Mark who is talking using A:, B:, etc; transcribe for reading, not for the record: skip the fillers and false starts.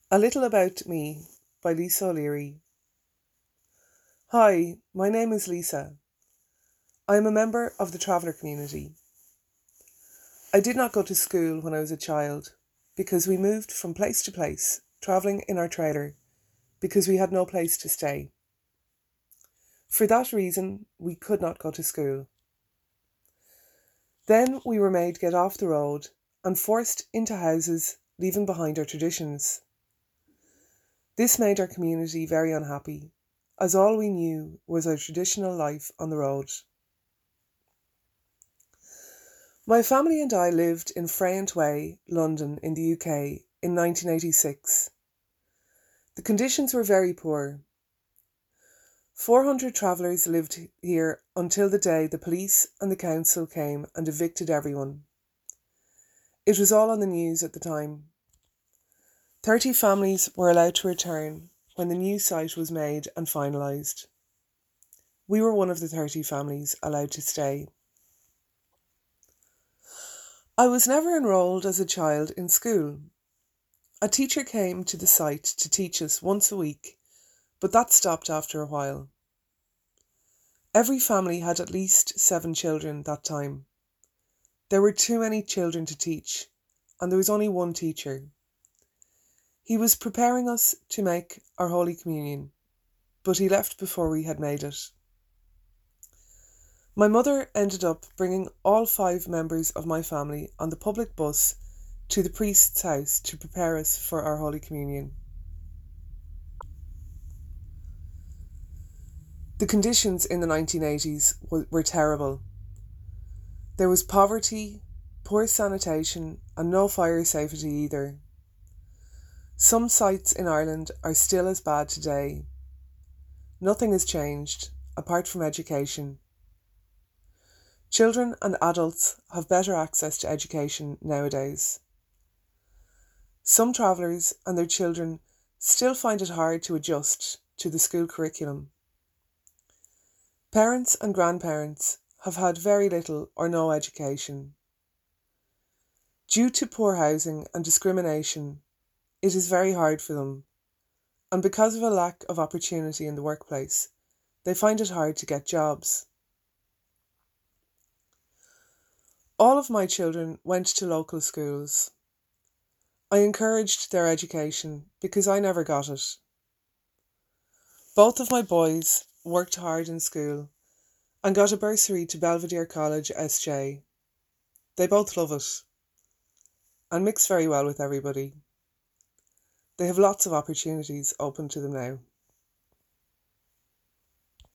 A: A Little About Me by Lisa O'Leary. Hi, my name is Lisa. I am a member of the Traveller community. I did not go to school when I was a child because we moved from place to place, travelling in our trailer because we had no place to stay. For that reason, we could not go to school. Then we were made get off the road and forced into houses, leaving behind our traditions. This made our community very unhappy, as all we knew was our traditional life on the road. My family and I lived in Frayant Way, London, in the UK, in 1986. The conditions were very poor. 400 travellers lived here until the day the police and the council came and evicted everyone. It was all on the news at the time. 30 families were allowed to return when the new site was made and finalised. We were one of the 30 families allowed to stay. I was never enrolled as a child in school. A teacher came to the site to teach us once a week, but that stopped after a while. Every family had at least 7 children that time. There were too many children to teach, and there was only one teacher. He was preparing us to make our Holy Communion, but he left before we had made it. My mother ended up bringing all 5 members of my family on the public bus to the priest's house to prepare us for our Holy Communion. The conditions in the 1980s were terrible. There was poverty, poor sanitation, and no fire safety either. Some sites in Ireland are still as bad today. Nothing has changed, apart from education. Children and adults have better access to education nowadays. Some travellers and their children still find it hard to adjust to the school curriculum. Parents and grandparents have had very little or no education. Due to poor housing and discrimination, it is very hard for them, and because of a lack of opportunity in the workplace, they find it hard to get jobs. All of my children went to local schools. I encouraged their education because I never got it. Both of my boys worked hard in school and got a bursary to Belvedere College, SJ. They both love it and mix very well with everybody. They have lots of opportunities open to them now.